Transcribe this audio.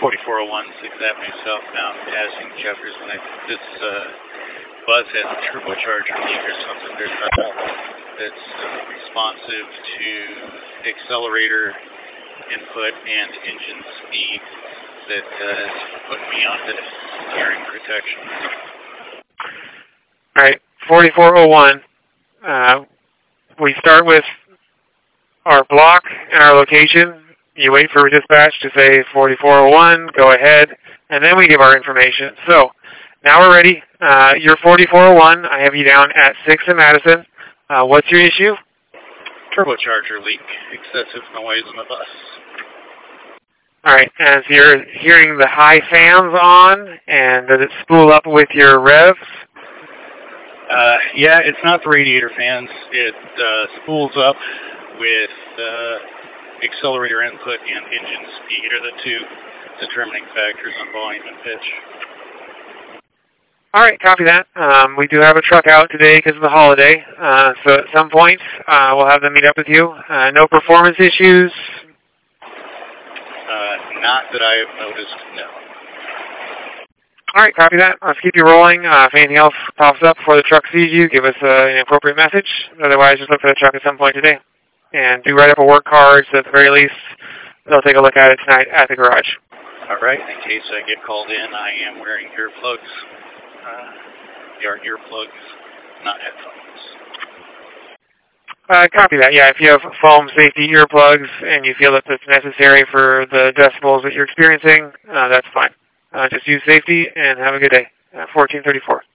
4401 6th Avenue southbound, passing Jefferson. This bus has a turbocharger leak or something. There's nothing that's responsive to accelerator input and engine speed that has put me onto hearing protection. All right, 4401. We start with our block and our location. You wait for dispatch to say 4401, go ahead, and then we give our information. So now we're ready. You're 4401. I have you down at 6th and Madison. What's your issue? Turbocharger leak. Excessive noise in the bus. All right, and so you're hearing the high fans on, and does it spool up with your revs? Yeah, it's not the radiator fans. It spools up with accelerator input and engine speed are the two determining factors on volume and pitch. All right, copy that. We do have a truck out today because of the holiday, so at some point we'll have them meet up with you. No performance issues? Not that I have noticed, no. All right, copy that. Let's keep you rolling. If anything else pops up before the truck sees you, give us an appropriate message. Otherwise, just look for the truck at some point today. And do write up a work card, so at the very least, they'll take a look at it tonight at the garage. All right. In case I get called in, I am wearing earplugs. They are earplugs, not headphones. Copy that. Yeah, if you have foam safety earplugs and you feel that it's necessary for the decibels that you're experiencing, that's fine. Just use safety and have a good day. 1434.